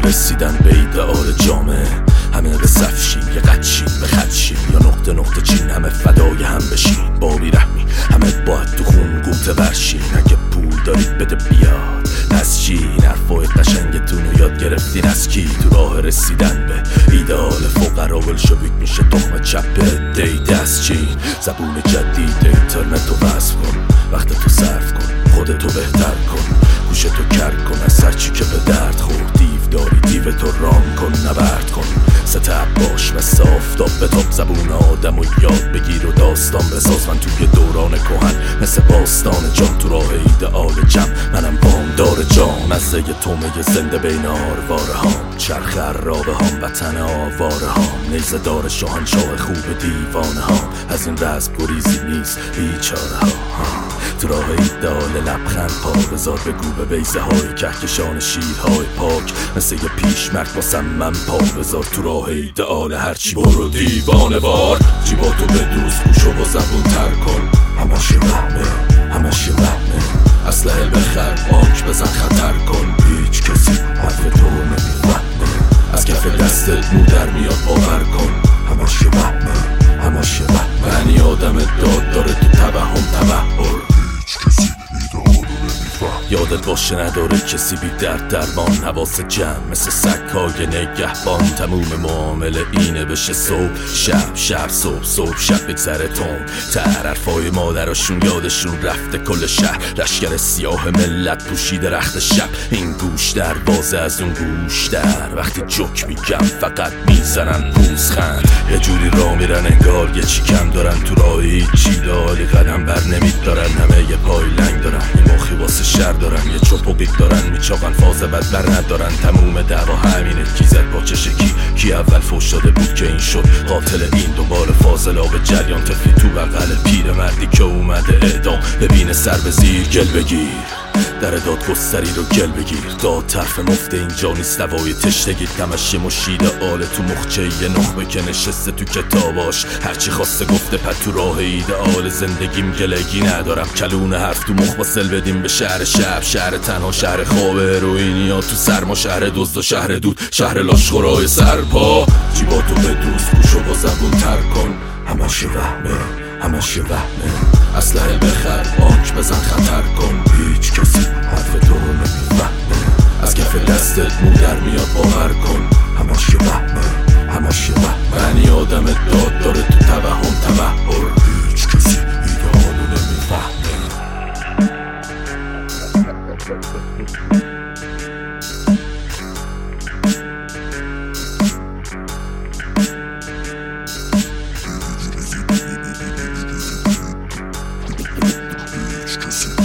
رسیدن به ایدئال جامعه. همه به صف شین، یه قد شین، به خط شین یا نقطه نقطه چین، همه فدای هم بشین با بیرحمی، همه باید تو خون گوته ورشین. اگه پول دارید بده بیاد پس چین، حرفای قشنگتون رو یاد گرفتین از کی؟ تو راه رسیدن به ایدئال فقرا بلشویک میشه تخم چپ دی دست چین. زبون جدید اینترنت رو وصل کن، وقت تو صرف کن، خودتو بهتر کن، گوشتو کر کن از هرچی که به درد خورد. دیو داری دیو تو رام کن، نبرد کن، ستب باش مثل آفتاب بتاب. زبون آدم و یاد بگیر و داستان بساز. من توی دوران کهن مثل باستان جان، تو راه ایدئال جمع منم وامدار جان. از زی تومه زنده بین آرواره هام، چرخ عرابه هام، وطن آواره هام، نیزه دار شاهنشاه خوب دیوانه هام. از این رزم گریزی نیست بیچاره ها. تو راه ایدئال لبخند پا بذار، بگو به بیزه های کهکشان شیرهای پاک، مثل یه پیشمرد واسم من پا بذار. تو راه ایدئال هرچی برو دیوانه وار، جیباتو بدوز، گوشو با زبون تر کن. همش وهمه، همش وهمه، اسلحه بخر، آنک بزن خطر کن. هیچ کسی حرف تو رو نمیفهمه، از کف دستت مو در میاد باور کن. همش وهمه، همش وهمه، بنی آدم داد داره تو توهم تبحر. یادت باشه نداره کسی بی درد درمان، حواس جمع مثل سگ‌های نگهبان. تموم معامله اینه بشه صبح شب، شب صبح، صبح شب بگذره تون. حرفای مادرشون یادشون رفته کل شهر، لشکر سیاه ملت پوشیده رخت شب. این گوش در بازه از اون گوش در، وقتی جوک میگم فقط میزنن پوزخند. یه جوری راه میرن انگار یه چی کم دارن، تو راه هیچی دالی قدم بر نمیدارن. همه یه پای لنگ دارن، یه مخی واسه شر دارن، یه چوپوقیق دارن میچاقن، فاز بد بر ندارن. تموم دعوا همینه، کی زد پاچش کی اول فوش داده بود که این شد قاتل این. دنبال فاضلاب جریان طفلی تو بغل پیر مردی که اومده اعدام. ببینه سر به زیر گل بگیر، در دادگستری رو گل بگیر. داد طرف مفت اینجا نیست، دوای تشنگی دمش یه مشید آله تو مخچه یه نخبه که نشسته تو کتاباش. هرچی خواسته گفته پد تو راه ایدئال زندگیم گلگی ندارم. کلون حرف تو مخ واسل بدیم به شهر شب، شهر تنها، شهر خواب هروئینیا تو سرما، شهر دزد و شهر دود، شهر لاشخورای سرپا. جیباتو بدوز، گوشو با زبون تر کن. همش وهمه، همش وهمه، اسلحه بخر، آنک بزن خطر کن. هیچ کسی حرف تو رو نمیفهمه، از کف دستت مو در میاد باور کن. همش وهمه، همش وهمه، بنی آدم داد داره تو توهم تبحر. هیچ کسی ایدئال رو نمیفهمه. Cause